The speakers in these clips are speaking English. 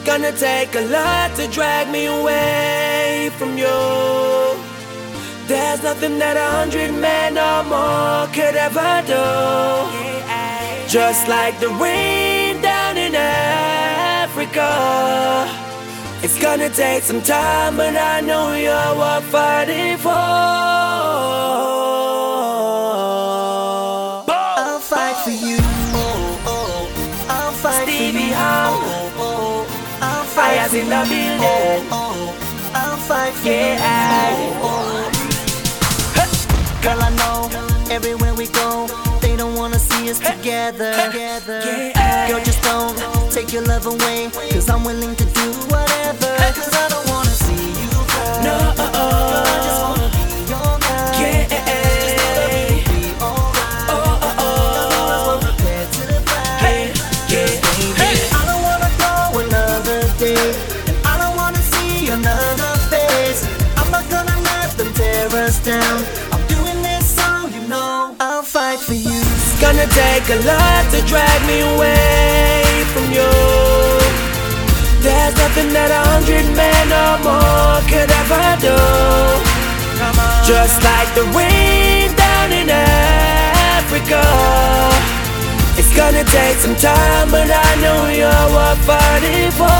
gonna take a lot to drag me away from you. There's nothing that 100 men or more could ever do. Just like the rain down in Africa. It's gonna take some time, but I know you're worth fighting for. I'll fight for you. I'll fight Stevie for you. Howe. I'll fight Fires for in the you. building. I'll fight for Yeah. you. Girl, I know everywhere we go, they don't wanna see us together. Yeah. Girl, just don't take your love away, 'cause I'm willing to do whatever. 'Cause I don't wanna see you cry. No. Girl, I just wanna be your guy. Yeah. Just wanna be alright. That's what we're prepared to fight. Baby, I don't wanna go another day, and I don't wanna see another face. I'm not gonna let them tear us down. I'm doing this so you know I'll fight for you. It's gonna take a lot to drag me away from you. There's nothing that 100 men or more could ever do. Just like the rain down in Africa. It's gonna take some time, but I know you're worth fighting for.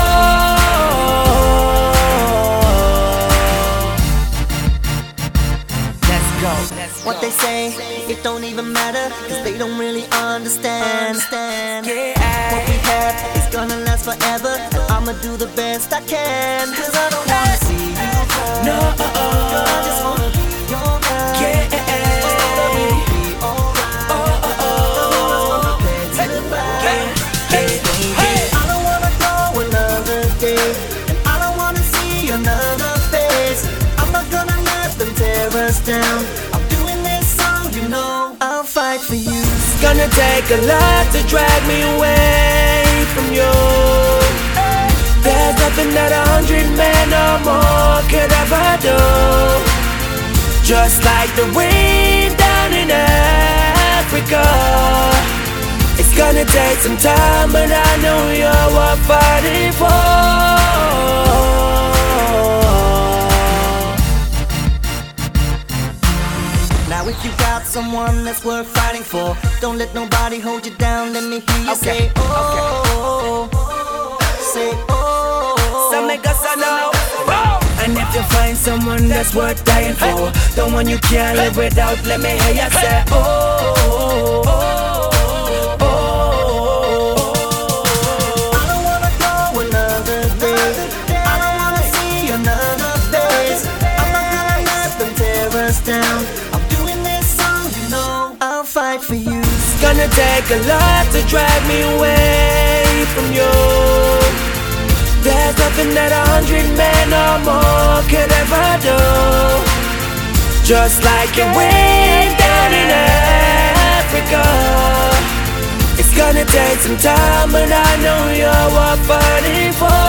What they say, it don't even matter, 'cause they don't really understand. What we have is gonna last forever, and I'ma do the best I can. 'Cause I don't wanna see you cry. No. Girl, I just wanna be your guy. Just wanna be alright. That's what we're prepared to fight. Baby, I don't wanna go another day, and I don't wanna see another face. I'm not gonna let them tear us down. I'm doing this so you know I'll fight for you. It's gonna take a lot to drag me away from you. There's nothing that 100 men or more could ever do. Just like the rain down in Africa. It's gonna take some time, but I know you're worth fighting for. Now if you got someone that's worth fighting for, don't let nobody hold you down. Let me hear you say oh, say oh. So make us know. And if you find someone that's worth dying for, the one you can't live without, let me hear you say oh. I don't wanna go another day. I don't wanna see another face. I'm not gonna let them tear us down. I'm doing this so you know I'll fight for you. It's gonna take a lot to drag me away from you. There's nothing that 100 men or more could ever do. Just like it rain down in Africa. It's gonna take some time, but I know you're worth fighting for.